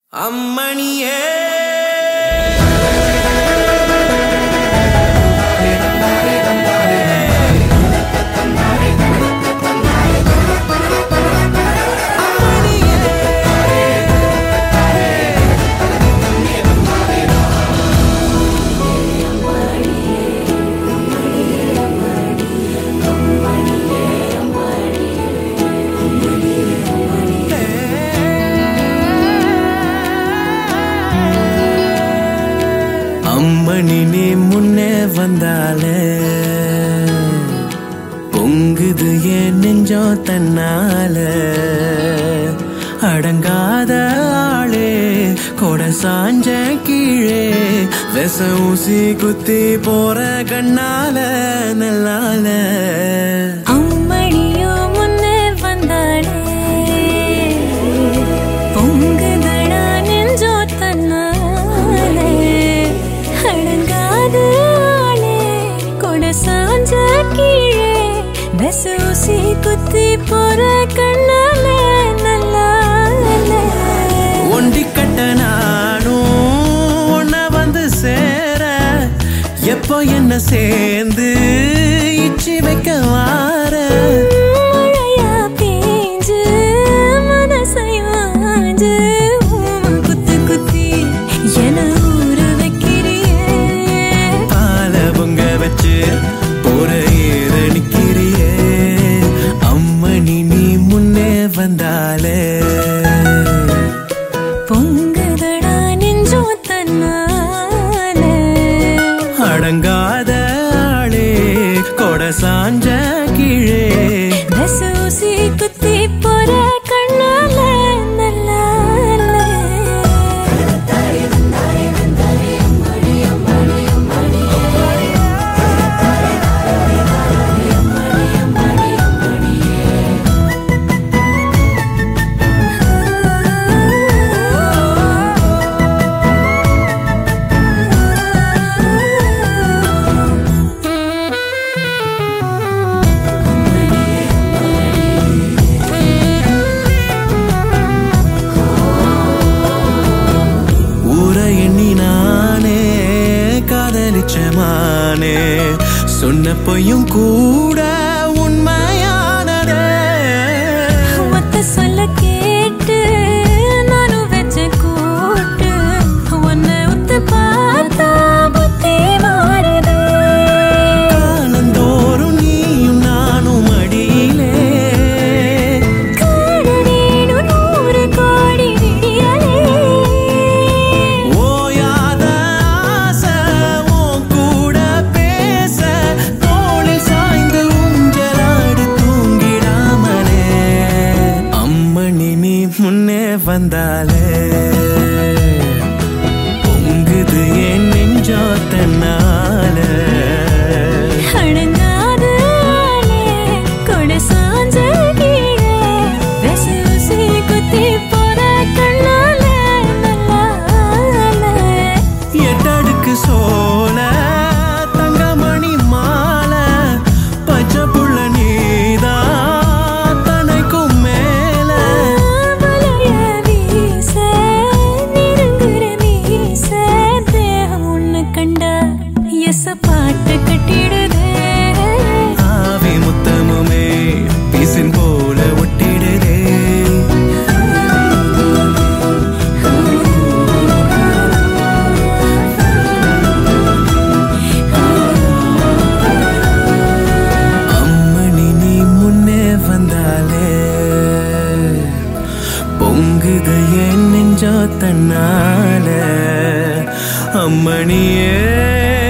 அம்மணியே அம்மணி நீ முன்னே வந்தாலே பொங்குது என் நெஞ்சோ தன்னால அடங்காத ஆளே கொட சாஞ்ச கீழே வெச ஊசி குத்தி போற கண்ணால நல்லால அம்மணியோ முன்னே வந்தாளே பொங்குதடா நெஞ்சோ தன்னாலே அடங்காத ஆளே கொட சாஞ்ச கீழே வெச ஊசி குத்தி போற கண்ணால நல்லால ஒண்டி கட்ட நானும் ஒன்ன வந்து சேர எப்போ என்ன சேர்ந்து இச்சி வைக்க வார மழையா பேஞ்சு மனசையாஞ்சு குத்து குத்தி என ஊற வைக்கிறியே பால பொங்க வச்சு போற ஏற நிக்கிறியே அம்மணி நீ முன்னே வந்தாலே பொங்குதடா நெஞ்சோ தன்னாலே அடங்காத ஆளே கொட சாஞ்ச கீழே வெசூசி குத்தி போற கண்ணால நல்லால ஊர எண்ணி நானே காதலிச்சமானே சொன்ன பொய்யும் கூட உண்மையானதே மத்த சொல்ல கேட்டு நானும் வச்ச கூட்டு உன்னை உத்து பார்த்தா புத்தி மாறுது காலந்தோறும் நீயும் நானும் அடியிலே காடனேனு 100 கோடி விடியலே ஓயாத ஆசை உன் கூட பேச தோளில் சாய்ந்து ஊஞ்சலாடி தூங்கிடாமலே அம்மணி நீ முன்னே வந்தாலே பொங்குது என் நெஞ்சோ தன்னால அடங்காத ஆளே கொட சாஞ்ச கீழே வெசூசி குத்தி போற கண்ணால நல்லால எட்டடுக்கு சோல தங்கமணி மாலை பச்சை புள்ள நீதான் தனைக்கும் மேல வலைய வீச நெருங்குற மீச தேகம் உன்னை கண்டா எச பாட்டு கட்டிடுதே ஆவி முத்தமுமே பீசின் போல ஒட்டிடுதே அம்மணி நீ முன்னே வந்தாலே பொங்குது என் நெஞ்சோ தன்னால அம்மணியே